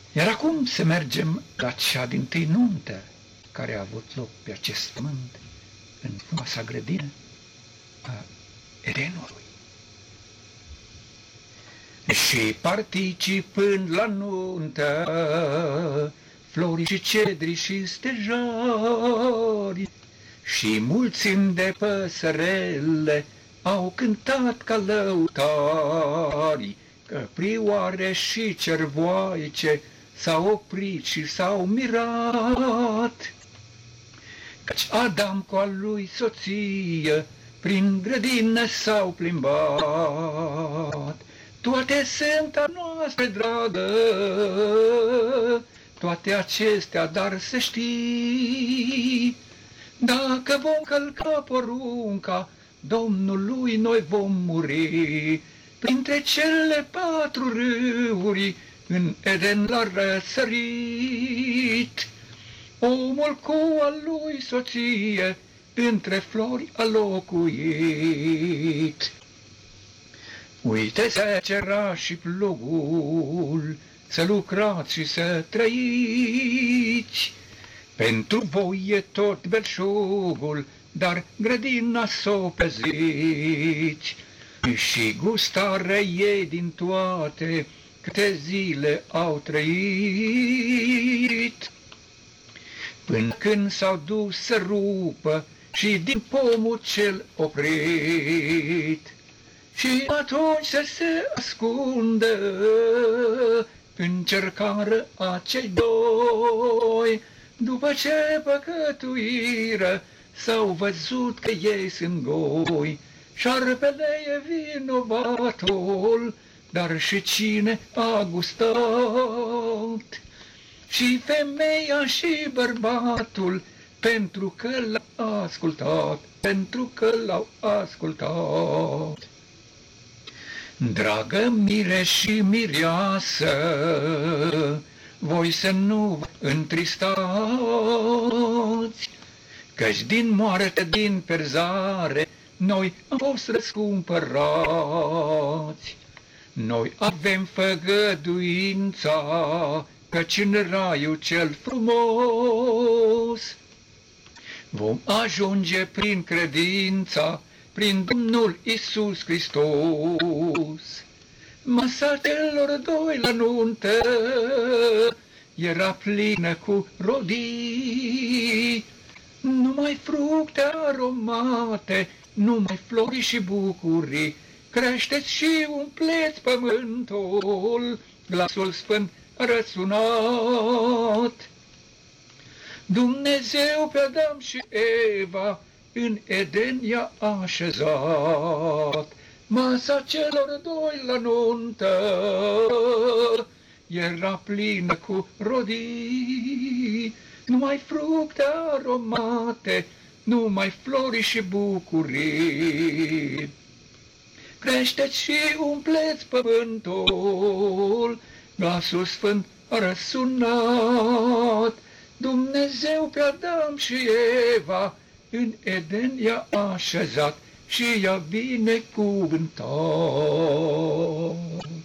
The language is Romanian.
Iar acum să mergem la cea dintâi nuntă care a avut loc pe acest pământ, în frumoasa grădină a Edenului. Și participând la nuntă, flori și cedri și stejari, și mulțimi de păsărele au cântat ca lăutari, căprioare și cervoaice s-au oprit și s-au mirat, căci Adam cu a lui soție prin grădină s-au plimbat. Toate sunt a noastră dragă, toate acestea, dar să știi, dacă vom călca porunca Domnului, noi vom muri. Printre cele 4 râuri în Eden l-a răsărit, omul cu a lui soție între flori a locuit. Uite-se cera și plugul, să lucrați și să trăiți. Pentru voi e tot belșugul, dar grădina s-o peziți. Și gustarea ei din toate câte zile au trăit, până când s-au dus să rupă și din pomul cel oprit. Și atunci să se ascundă încercară acei doi, după ce păcătuiră s-au văzut că ei sunt goi. Șarpele e vinovatul, dar și cine a gustat? Și femeia și bărbatul, pentru că l-au ascultat, pentru că l-au ascultat. Dragă mire și mireasă, voi să nu vă întristați, căci din moarte, din perzare, noi am fost răscumpărați. Noi avem făgăduința, căci în raiul cel frumos vom ajunge prin credința, prin Domnul Iisus Hristos. Masa celor doi la nuntă era plină cu rodii, numai fructe aromate, numai flori și bucurii. Creșteți și umpleți pământul, glasul sfânt a răsunat. Dumnezeu pe Adam și Eva în Eden i-a așezat. Masa celor doi la nuntă era plină cu rodii, numai fructe aromate, numai flori și bucurii. Creșteți și umpleți pământul, glasul sfânt a răsunat. Dumnezeu pe Adam și Eva în Eden i-a așezat și i-a binecuvântat.